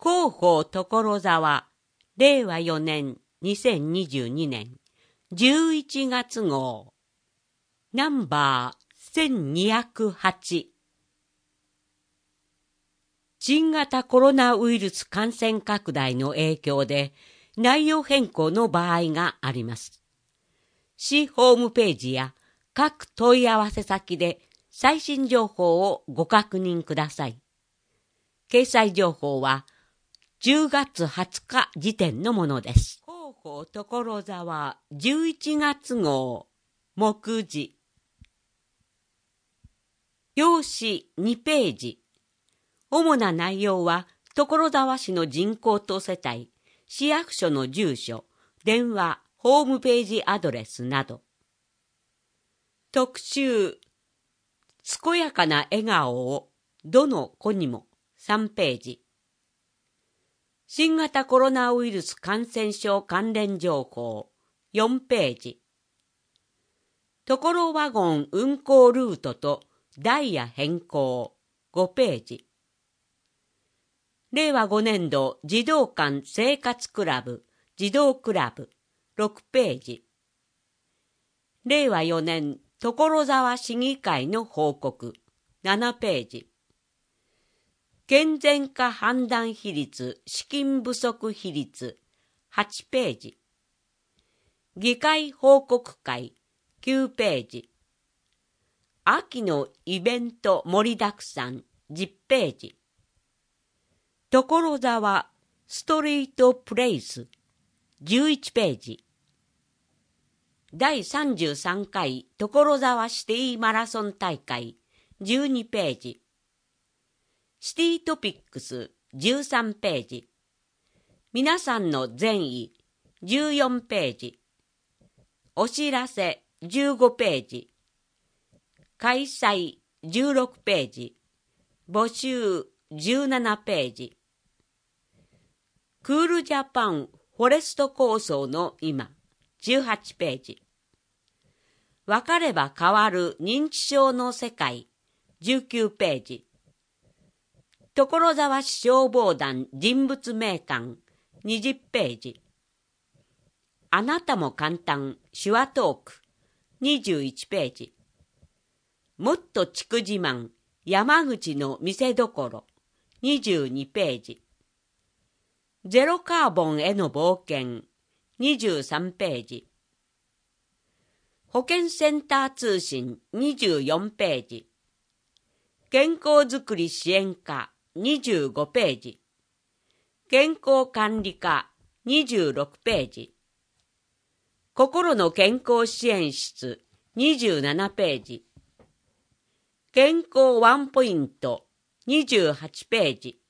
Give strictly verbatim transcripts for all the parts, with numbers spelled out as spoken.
広報所沢れいわよねんにせんにじゅうにねんじゅういちがつ号ナンバーせんにひゃくはち。新型コロナウイルス感染拡大の影響で内容変更の場合があります。市ホームページや各問い合わせ先で最新情報をご確認ください。掲載情報はじゅうがつはつか時点のものです。広報所沢じゅういちがつ号目次用紙にページ。主な内容は所沢市の人口と世帯、市役所の住所、電話、ホームページアドレスなど。特集健やかな笑顔をどの子にもさんページ。新型コロナウイルス感染症関連情報よんページ。ところワゴン運行ルートとダイヤ変更ごページ。れいわごねんど児童館生活クラブ児童クラブろくページ。れいわよねん所沢市議会の報告ななページ。健全化判断比率資金不足比率はちページ。議会報告会きゅうページ。秋のイベント盛りだくさんじゅっページ。所沢ストリートプレイスじゅういちページ。だいさんじゅうさんかい所沢シティマラソン大会じゅうにページ。シティトピックスじゅうさんページ。皆さんの善意じゅうよんページ。お知らせじゅうごページ。開催じゅうろくページ。募集じゅうななページ。クールジャパンフォレスト構想の今じゅうはちページ。分かれば変わる認知症の世界じゅうきゅうページ。所沢市消防団人物名鑑にじゅうページ。あなたも簡単手話トークにじゅういちページ。もっと地区自慢山口の見せどころにじゅうにページ。ゼロカーボンへの冒険にじゅうさんページ。保健センター通信にじゅうよんページ。健康づくり支援課にじゅうごページ。健康管理課にじゅうろくページ。心の健康支援室にじゅうななページ。健康ワンポイントにじゅうはちページ。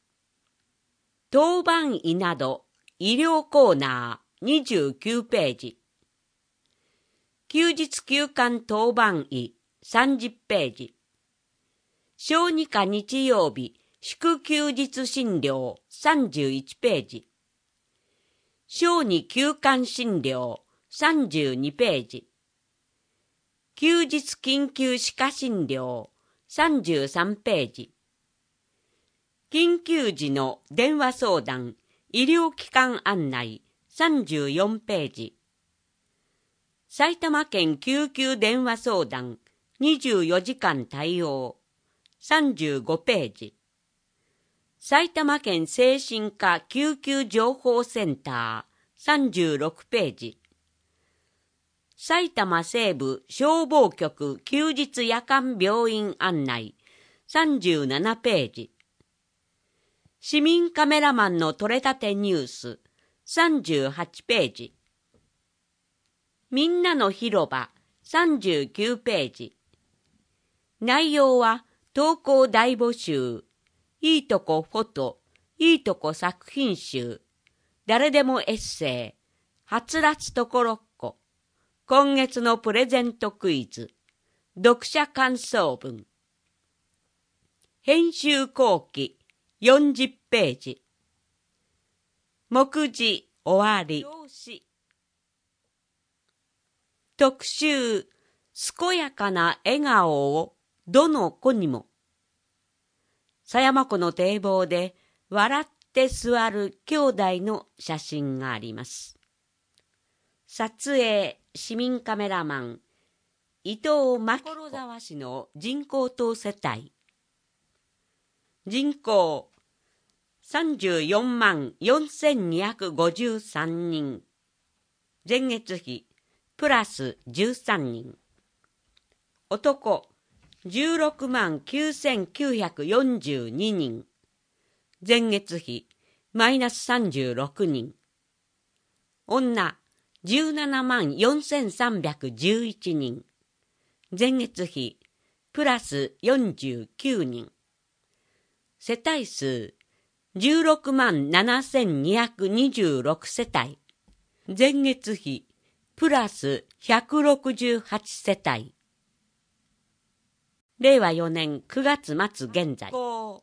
当番医など医療コーナーにじゅうきゅうページ。休日休館当番医さんじゅっページ。小児科日曜日祝休日診療さんじゅういちページ。小児休館診療さんじゅうにページ。休日緊急歯科診療さんじゅうさんページ。緊急時の電話相談医療機関案内さんじゅうよんページ。埼玉県救急電話相談にじゅうよじかん対応さんじゅうごページ。埼玉県精神科救急情報センターさんじゅうろくページ。埼玉西部消防局休日夜間病院案内さんじゅうななページ。市民カメラマンの取れたてニュースさんじゅうはちページ。みんなの広場さんじゅうきゅうページ。内容は投稿大募集、いいとこフォト、いいとこ作品集、誰でもエッセイ、はつらつところっこ、今月のプレゼントクイズ、読者感想文。編集後期よんじゅっページ。目次終わり。特集健やかな笑顔をどの子にも。狭山湖の堤防で笑っって座る兄弟の写真があります。撮影市民カメラマン伊藤真紀子。所沢市の人工島世帯。人口さんじゅうよんまんよんせんにひゃくごじゅうさんにん。前月比プラスじゅうさんにん。男じゅうろくまんきゅうせんきゅうひゃくよんじゅうににん。前月比マイナスさんじゅうろくにん。女じゅうななまんよんせんさんびゃくじゅういちにん。前月比プラスよんじゅうきゅうにん。世帯数じゅうろくまんななせんにひゃくにじゅうろく世帯。前月比プラスひゃくろくじゅうはち世帯。れいわよねんくがつ末現在。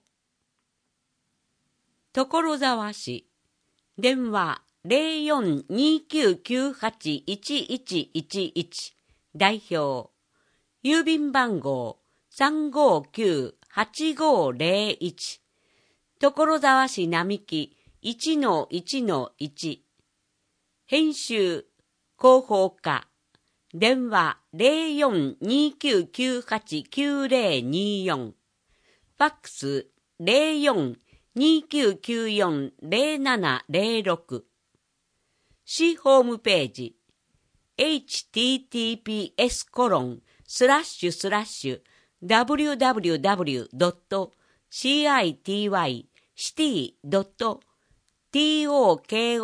所沢市。電話 ゼロよんにきゅうきゅうはちいちいちいちいち。代表。郵便番号 さんごきゅうはちごゼロいち。所沢市並木 いちのいちのいち。編集広報課。電話 ゼロよんにきゅうきゅうはちきゅうゼロによん。ファックス ゼロよんにきゅうきゅうよんゼロななゼロろく。市ホームページ エイチティーティーピーエスコロンスラッシュスラッシュダブリューダブリューダブリュードットシーアイティーワイシティドットトコ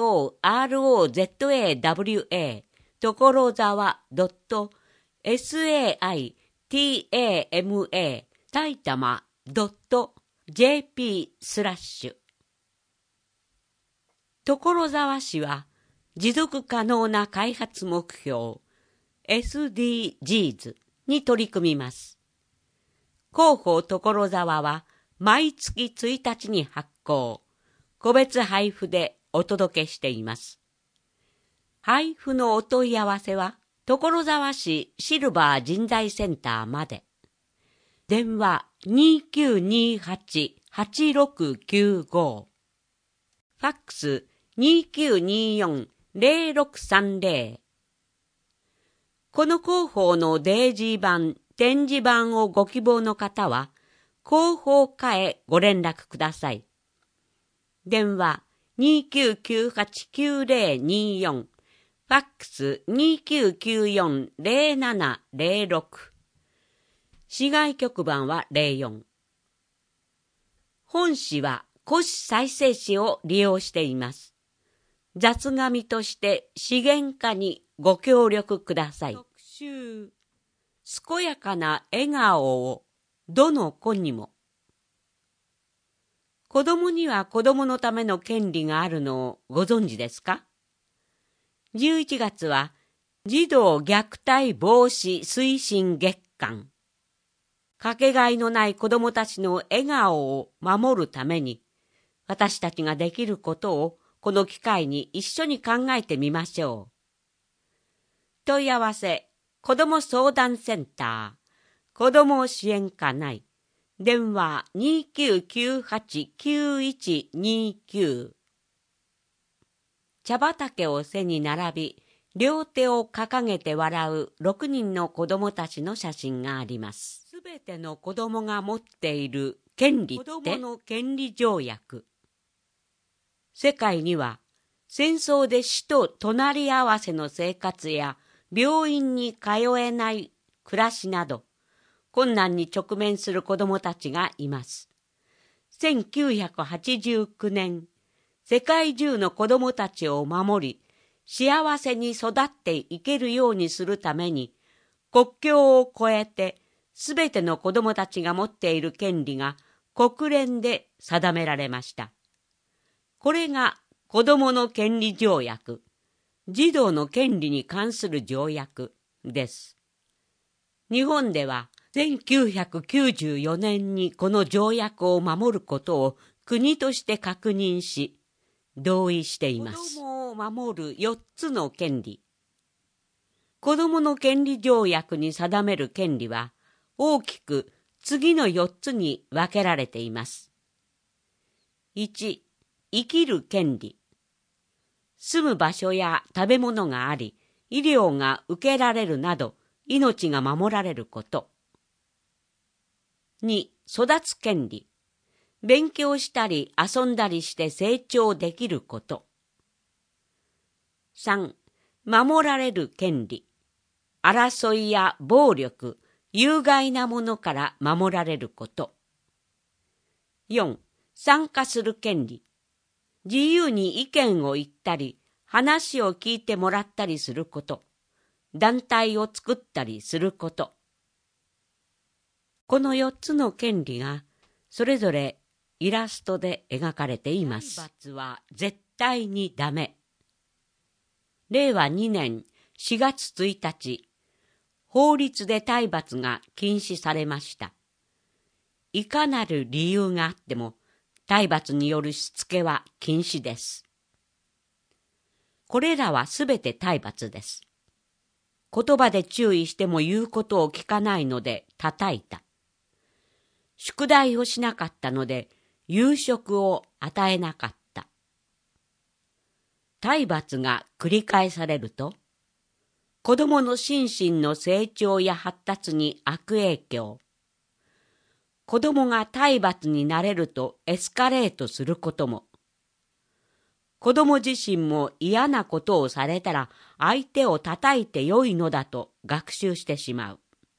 ザワ所沢ドットサイタマ埼玉ドット ジェーピー スラッシュ。所沢市は持続可能な開発目標 エスディージーズ に取り組みます。広報所沢は毎月ついたちに発行、個別配布でお届けしています。配布のお問い合わせは所沢市シルバー人材センターまで。電話 にきゅうにはちはちろくきゅうご。ファックス にきゅうによんゼロろくさんゼロ。この広報のデイジー版、展示版をご希望の方は、広報課へご連絡ください。電話 にきゅうきゅうはちきゅうゼロによん。ファックス にきゅうきゅうよんゼロななゼロろく。市外局番はゼロよん。本市は古紙再生紙を利用しています。雑紙として資源化にご協力ください。特集。健やかな笑顔をどの子にも。子供には子供のための権利があるのをご存知ですか？じゅういちがつは児童虐待防止推進月間。かけがえのない子供たちの笑顔を守るために、私たちができることをこの機会に一緒に考えてみましょう。問い合わせ、子ども相談センター、子ども支援課内、電話 にきゅうきゅうはちきゅういちにきゅう。茶畑を背に並び、両手を掲げて笑うろくにんの子どもたちの写真があります。すべての子どもが持っている権利って、子どもの権利条約。世界には戦争で死と隣り合わせの生活や病院に通えない暮らしなど困難に直面する子どもたちがいます。せんきゅうひゃくはちじゅうきゅうねん、世界中の子どもたちを守り、幸せに育っていけるようにするために、国境を越えてすべての子どもたちが持っている権利が国連で定められました。これが子どもの権利条約、児童の権利に関する条約です。日本ではせんきゅうひゃくきゅうじゅうよねんにこの条約を守ることを国として確認し、同意しています。子どもを守るよっつの権利。子どもの権利条約に定める権利は大きく次のよっつに分けられています。いち、 生きる権利。住む場所や食べ物があり、医療が受けられるなど、命が守られること。に、育つ権利。勉強したり遊んだりして成長できること。さん、守られる権利。争いや暴力、有害なものから守られること。よん、参加する権利。自由に意見を言ったり、話を聞いてもらったりすること。団体を作ったりすること。このよっつの権利がそれぞれイラストで描かれています。体罰は絶対にダメ。れいわにねんしがつついたち、法律で体罰が禁止されました。いかなる理由があっても、体罰によるしつけは禁止です。これらはすべて体罰です。言葉で注意しても言うことを聞かないので叩いた。宿題をしなかったので夕食を与えなかった。体罰が繰り返されると、子供の心身の成長や発達に悪影響。子供が体罰になれるとエスカレートすることも。子供自身も嫌なことをされたら相手を叩いてよいのだと学習してしまう。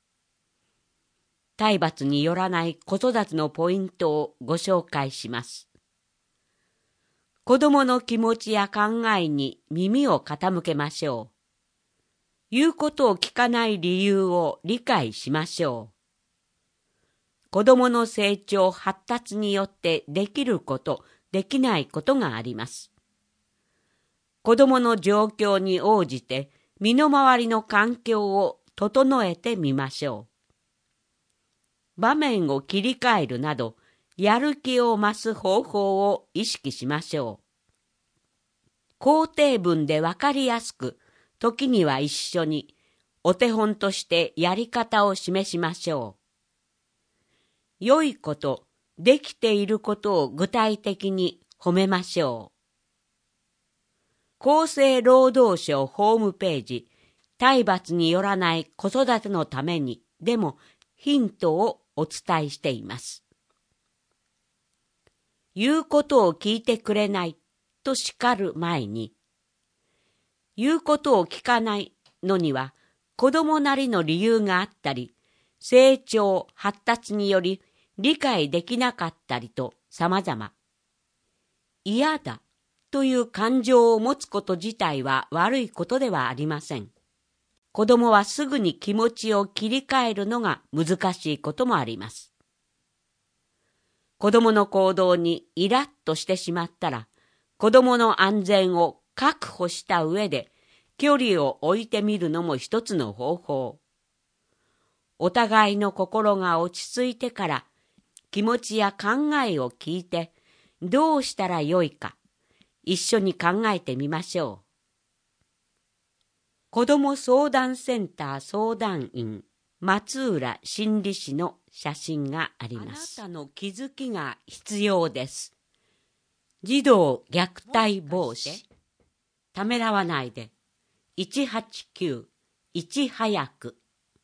体罰によらない子育てのポイントをご紹介します。子供の気持ちや考えに耳を傾けましょう。言うことを聞かない理由を理解しましょう。子供の成長・発達によってできること、できないことがあります。子供の状況に応じて身の回りの環境を整えてみましょう。場面を切り替えるなど、やる気を増す方法を意識しましょう。肯定文でわかりやすく、時には一緒にお手本としてやり方を示しましょう。良いこと、できていることを具体的に褒めましょう。厚生労働省ホームページ、体罰によらない子育てのためにでもヒントをお伝えしています。言うことを聞いてくれないと叱る前に、言うことを聞かないのには子供なりの理由があったり、成長・発達により理解できなかったりと様々。嫌だという感情を持つこと自体は悪いことではありません。子供はすぐに気持ちを切り替えるのが難しいこともあります。子供の行動にイラッとしてしまったら、子供の安全を確保した上で距離を置いてみるのも一つの方法。お互いの心が落ち着いてから気持ちや考えを聞いてどうしたらよいか一緒に考えてみましょう。子ども相談センター相談員松浦心理師の写真があります。あなたの気づきが必要です。児童虐待防止。ためらわないで。いちはちきゅういち早く。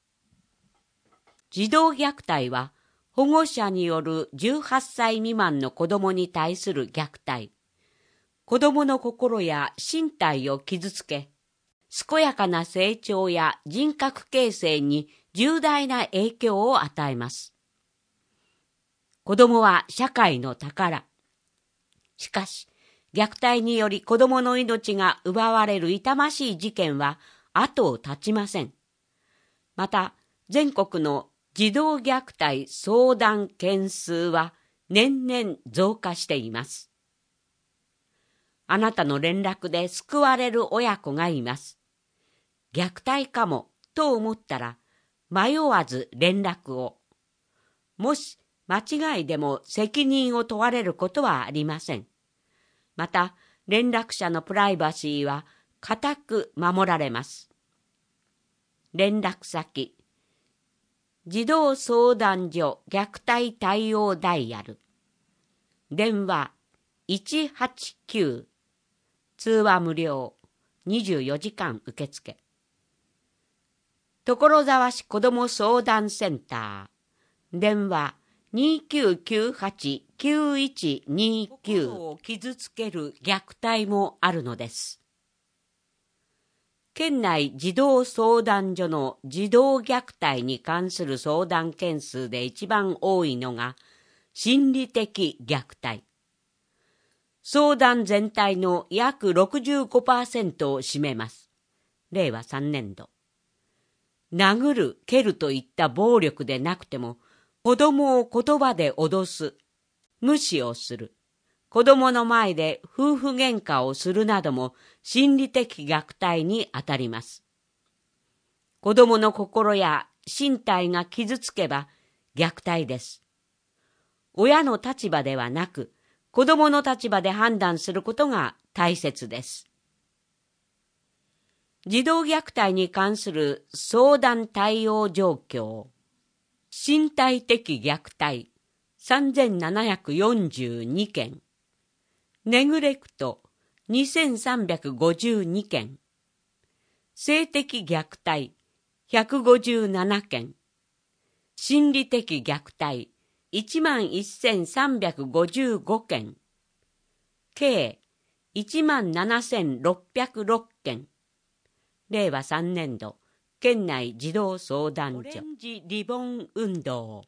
児童虐待は保護者によるじゅうはっさい未満の子どもに対する虐待。子どもの心や身体を傷つけ、健やかな成長や人格形成に重大な影響を与えます。子どもは社会の宝。しかし、虐待により子どもの命が奪われる痛ましい事件は後を絶ちません。また、全国の児童虐待相談件数は年々増加しています。あなたの連絡で救われる親子がいます。虐待かもと思ったら迷わず連絡を。もし間違いでも責任を問われることはありません。また連絡者のプライバシーは固く守られます。連絡先児童相談所虐待対応ダイヤル電話いちはちきゅう。通話無料。にじゅうよじかん受付。所沢市子ども相談センター。電話にきゅうきゅうはちきゅういちにきゅう。心を傷つける虐待もあるのです。県内児童相談所の児童虐待に関する相談件数で一番多いのが心理的虐待。相談全体の約 ろくじゅうごパーセント を占めます。れいわさんねんど。殴る、蹴るといった暴力でなくても、子供を言葉で脅す、無視をする、子供の前で夫婦喧嘩をするなども心理的虐待にあたります。子供の心や身体が傷つけば虐待です。親の立場ではなく、子供の立場で判断することが大切です。児童虐待に関する相談対応状況。身体的虐待さんぜんななひゃくよんじゅうにけん。ネグレクトにせんさんびゃくごじゅうにけん。性的虐待ひゃくごじゅうななけん。心理的虐待いちまんせんさんびゃくごじゅうごけん。計いちまんななせんろっぴゃくろっけん。れいわさんねんど、県内児童相談所。オレンジリボン運動。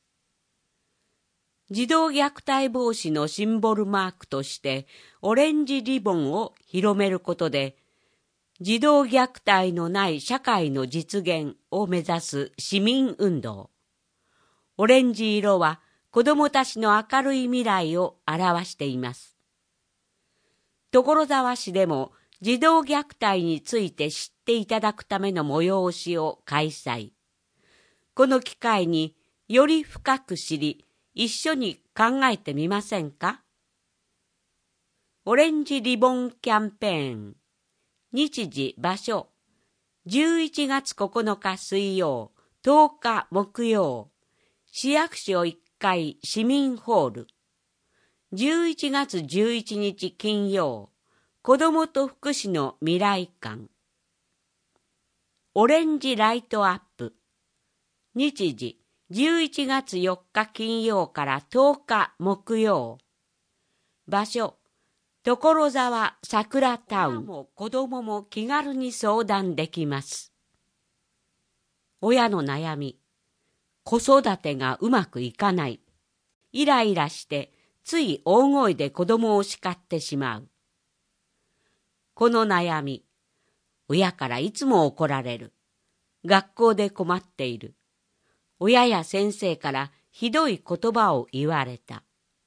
児童虐待防止のシンボルマークとしてオレンジリボンを広めることで、児童虐待のない社会の実現を目指す市民運動。オレンジ色は子どもたちの明るい未来を表しています。所沢市でも児童虐待について知っていただくための催しを開催。この機会により深く知り、一緒に考えてみませんか？オレンジリボンキャンペーン。日時場所。じゅういちがつここのか水曜、とおか木曜。市役所いっかい市民ホール。じゅういちがつじゅういちにち金曜。子どもと福祉の未来館。オレンジライトアップ。日時じゅういちがつよっか金曜からとおか木曜。場所、所沢桜タウン。親も子供も気軽に相談できます。親の悩み、子育てがうまくいかない。イライラしてつい大声で子供を叱ってしまう。この悩み、親からいつも怒られる。学校で困っている。親や先生からひどい言葉を言われた。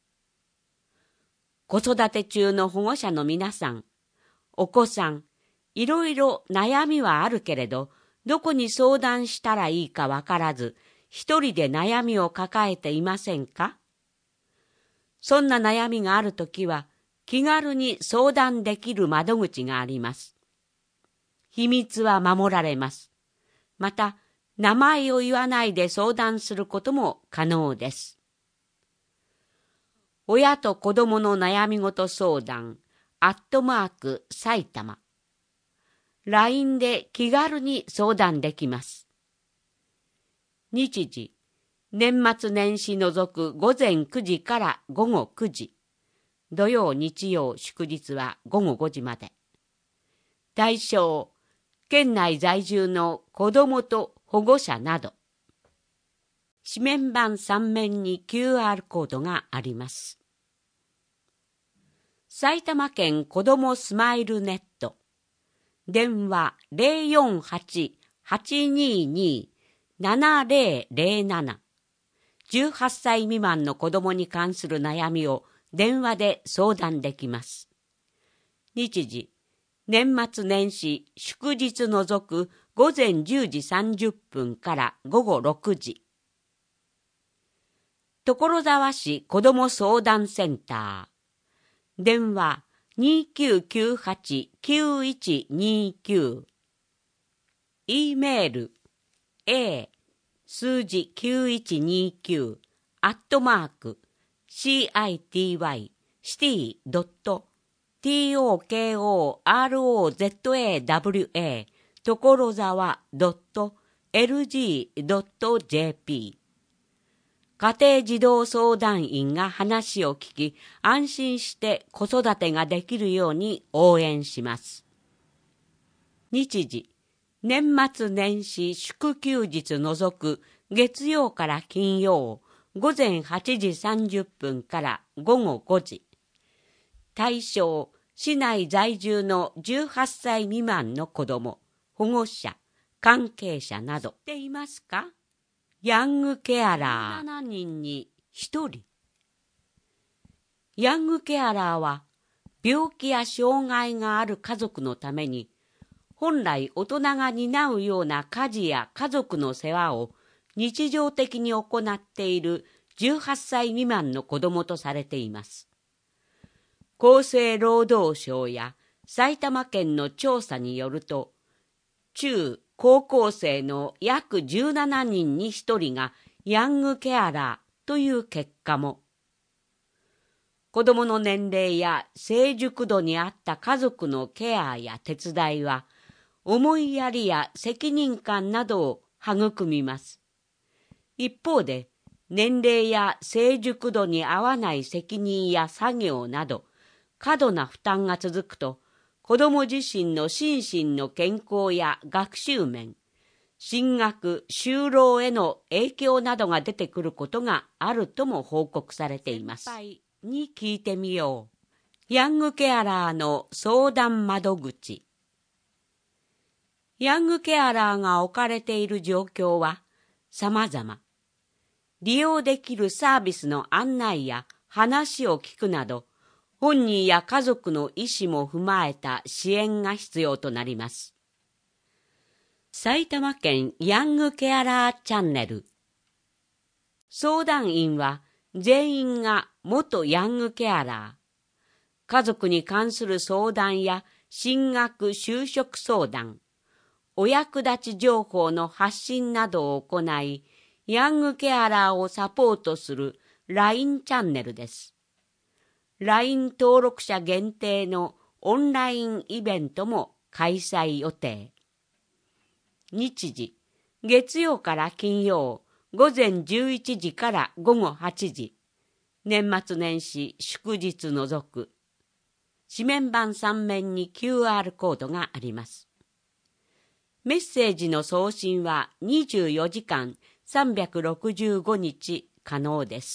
子育て中の保護者の皆さん、お子さん、いろいろ悩みはあるけれど、どこに相談したらいいかわからず、一人で悩みを抱えていませんか？そんな悩みがあるときは、気軽に相談できる窓口があります。秘密は守られます。また、名前を言わないで相談することも可能です。親と子供の悩み事相談、アットマーク埼玉。ライン で気軽に相談できます。日時、年末年始除くごぜんくじからごごくじ。土曜、日曜、祝日はごごごじまで。対象、県内在住の子どもと保護者など。紙面板さんめんに キューアール コードがあります。埼玉県子どもスマイルネット。電話 ゼロよんはち はちにに ななゼロゼロなな。じゅうはっさい未満の子どもに関する悩みを電話で相談できます。日時、年末年始、祝日除くごぜんじゅうじさんじゅっぷんからごごろくじ。所沢市子ども相談センター。電話にきゅうきゅうはち きゅういちにきゅう。E メール A 数字きゅういちにきゅうアットマーク シーアイティーワイシティ ドット トコロザワ ところざわ ドット エルジー ドット ジェーピー 家庭児童相談員が話を聞き、安心して子育てができるように応援します。日時、年末年始祝休日除く月曜から金曜、午前はちじさんじゅっぷんから午後ごじ。対象、市内在住のじゅうはっさい未満の子ども、保護者、関係者など。知っていますか？ヤングケアラーじゅうななにんにひとり。ヤングケアラーは、病気や障害がある家族のために、本来大人が担うような家事や家族の世話を日常的に行っているじゅうはっさい未満の子どもとされています。厚生労働省や埼玉県の調査によると、中高校生の約じゅうななにんにひとりがヤングケアラーという結果も。子どもの年齢や成熟度に合った家族のケアや手伝いは、思いやりや責任感などを育みます。一方で、年齢や成熟度に合わない責任や作業など、過度な負担が続くと、子ども自身の心身の健康や学習面、進学、就労への影響などが出てくることがあるとも報告されています。先輩に聞いてみよう。ヤングケアラーの相談窓口。ヤングケアラーが置かれている状況は様々。利用できるサービスの案内や話を聞くなど、本人や家族の意思も踏まえた支援が必要となります。埼玉県ヤングケアラーチャンネル。相談員は全員が元ヤングケアラー。家族に関する相談や進学・就職相談、お役立ち情報の発信などを行い、ヤングケアラーをサポートする ライン チャンネルです。ライン 登録者限定のオンラインイベントも開催予定。日時、月曜から金曜、午前じゅういちじから午後はちじ。年末年始祝日除く。紙面板さん面に キューアール コードがあります。メッセージの送信はにじゅうよじかんさんびゃくろくじゅうごにち可能です。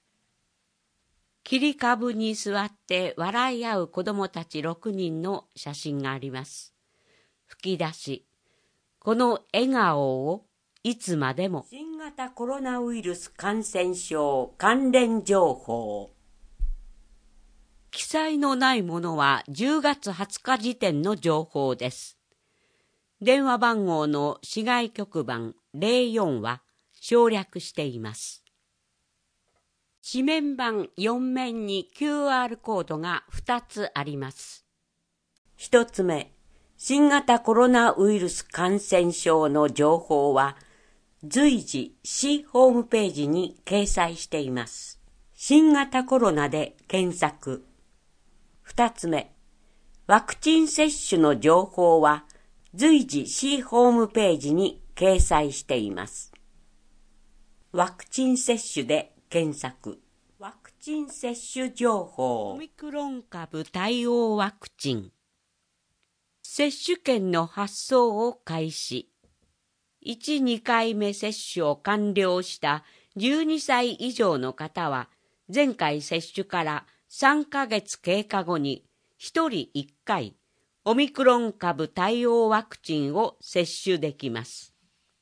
切り株に座って笑い合う子どもたちろくにんの写真があります。吹き出し、この笑顔をいつまでも。新型コロナウイルス感染症関連情報。記載のないものはじゅうがつはつか時点の情報です。電話番号の市外局番ゼロよんは省略しています。紙面板よん面に キューアール コードがふたつあります。ひとつめ、新型コロナウイルス感染症の情報は随時市ホームページに掲載しています。新型コロナで検索。ふたつめ、ワクチン接種の情報は随時市ホームページに掲載しています。ワクチン接種で検索。ワクチン接種情報。オミクロン株対応ワクチン。接種券の発送を開始。いち、にかいめ接種を完了したじゅうにさい以上の方は、前回接種からさんかげつ経過後にひとりいっかい、オミクロン株対応ワクチンを接種できます。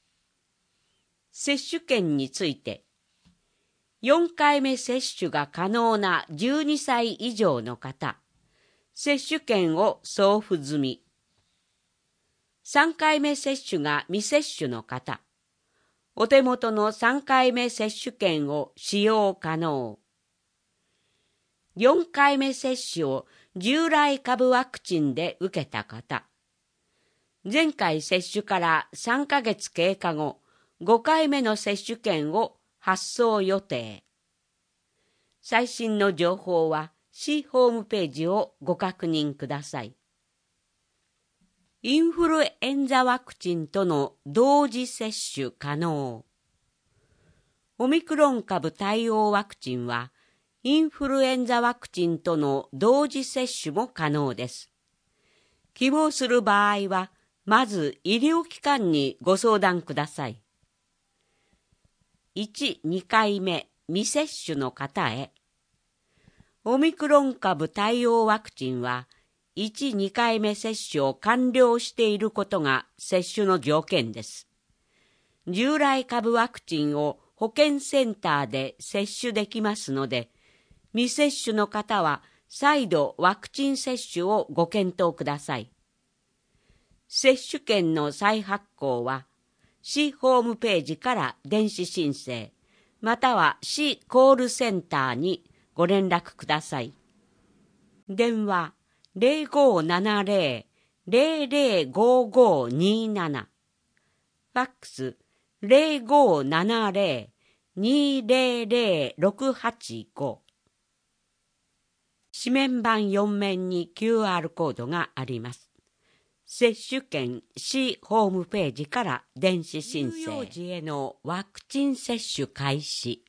接種券について、よんかいめ接種が可能なじゅうにさい以上の方、接種券を送付済み。さんかいめ接種が未接種の方、お手元のさんかいめ接種券を使用可能。よんかいめ接種を従来株ワクチンで受けた方、前回接種からさんかげつ経過後、ごかいめの接種券を発送予定。最新の情報は市ホームページをご確認ください。インフルエンザワクチンとの同時接種可能。オミクロン株対応ワクチンは、インフルエンザワクチンとの同時接種も可能です。希望する場合は、まず医療機関にご相談ください。いち、にかいめ未接種の方へ。オミクロン株対応ワクチンは、いち、にかいめ接種を完了していることが接種の条件です。従来株ワクチンを保健センターで接種できますので、未接種の方は再度ワクチン接種をご検討ください。接種券の再発行は、市ホームページから電子申請、または市コールセンターにご連絡ください。電話ゼロごーななゼロ ゼロゼロごーごーにーなな、ファックスゼロごーななゼロ にーゼロゼロ ろくはちご。紙面板よん面に キューアール コードがあります。接種券市ホームページから電子申請。乳幼児へのワクチン接種開始。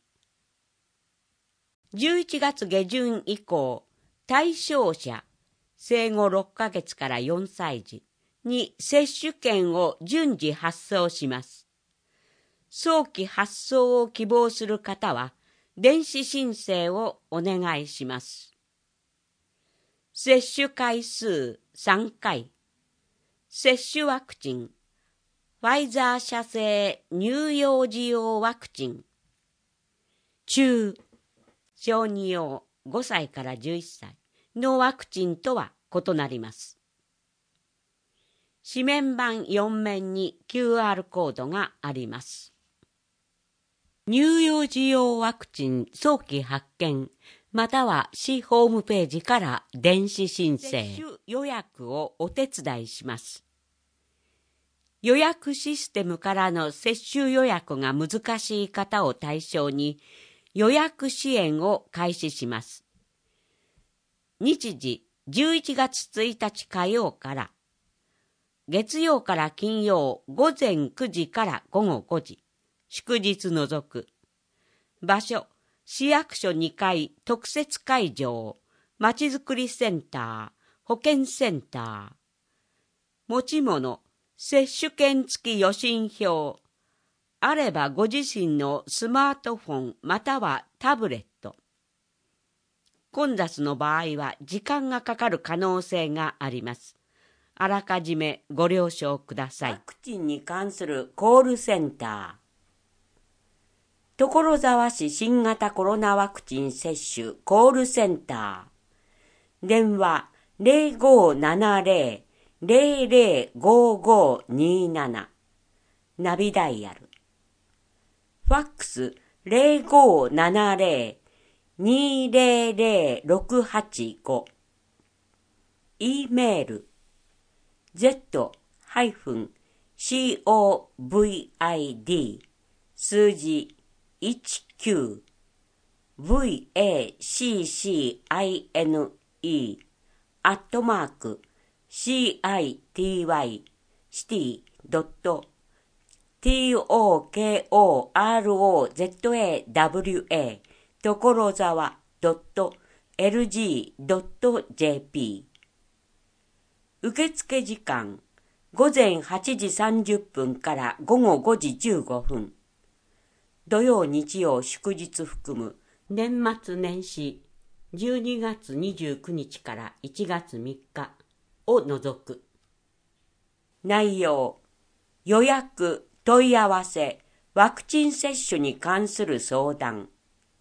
じゅういちがつ下旬以降、対象者、生後ろっかげつからよんさい児に接種券を順次発送します。早期発送を希望する方は、電子申請をお願いします。接種回数さんかい。接種ワクチン、ファイザー社製乳幼児用ワクチン。中、小児用ごさいからじゅういっさいのワクチンとは異なります。紙面板よん面に キューアール コードがあります。乳幼児用ワクチン早期発見、または市ホームページから電子申請。接種予約をお手伝いします。予約システムからの接種予約が難しい方を対象に予約支援を開始します。日時じゅういちがつついたち火曜から、月曜から金曜午前くじから午後ごじ、祝日除く。場所、市役所にかい特設会場、まちづくりセンター、保健センター。持ち物、接種券付き予診票。あればご自身のスマートフォンまたはタブレット。混雑の場合は時間がかかる可能性があります。あらかじめご了承ください。ワクチンに関するコールセンター。所沢市新型コロナワクチン接種コールセンター。電話ゼロごーななゼロ ゼロゼロごーごーにーなな。ナビダイヤル。ファックスゼロごーななゼロ にーゼロゼロ ろくはちご。E メール z-covid 数字いちきゅう vaccine アットマーク city city.tokorozawa 所沢 .lg.jp 受付時間午前はちじさんじゅっぷんから午後ごじじゅうごふん。土曜日曜祝日含む年末年始じゅうにがつにじゅうくにちからいちがつみっかを除く。内容、予約、問い合わせ、ワクチン接種に関する相談。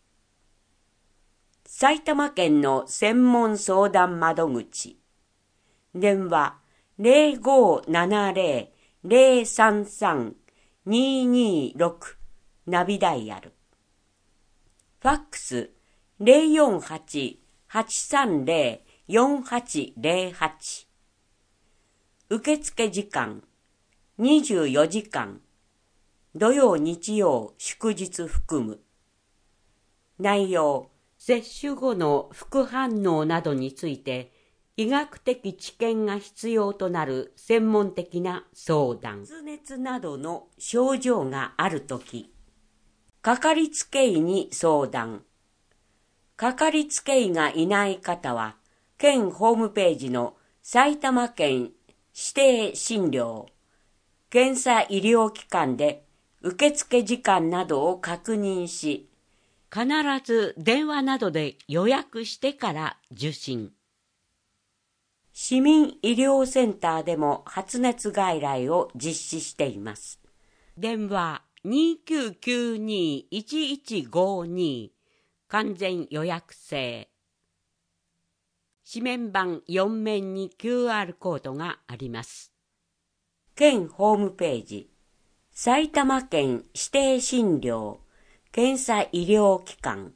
埼玉県の専門相談窓口。電話ゼロごーななゼロ ゼロさんさん にーにーろく。ナビダイヤル。ファックスゼロよんはち はちさんゼロ よんはちゼロはち。受付時間にじゅうよじかん。土曜日曜祝日含む。内容、 接種後の副反応などについて医学的知見が必要となる専門的な相談。発熱などの症状があるとき、かかりつけ医に相談。かかりつけ医がいない方は、県ホームページの埼玉県指定診療、検査医療機関で受付時間などを確認し、必ず電話などで予約してから受診。市民医療センターでも発熱外来を実施しています。電話にきゅうきゅうに いちいちごに、完全予約制。紙面板よん面に キューアール コードがあります。県ホームページ、埼玉県指定診療検査医療機関。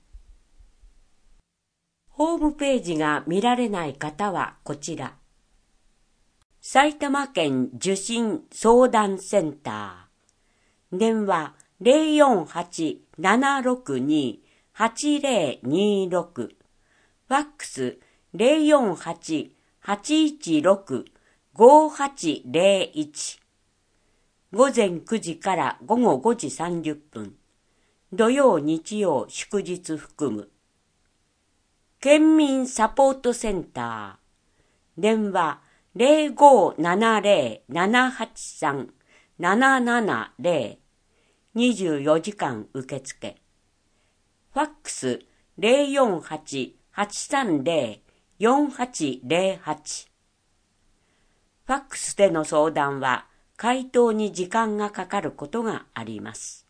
ホームページが見られない方はこちら。埼玉県受診相談センター。電話 ゼロよんはち ななろくに はちゼロにろく。ファックス ゼロよんはち はちいちろく ごはちゼロいち。午前くじから午後ごじさんじゅっぷん。土曜日曜祝日含む。県民サポートセンター。電話ゼロごななゼロ ななはちさん ななななゼロ。にじゅうよじかん受付。ファックスゼロよんはち はちさんゼロ よんはちゼロはち。ファックスでの相談は回答に時間がかかることがあります。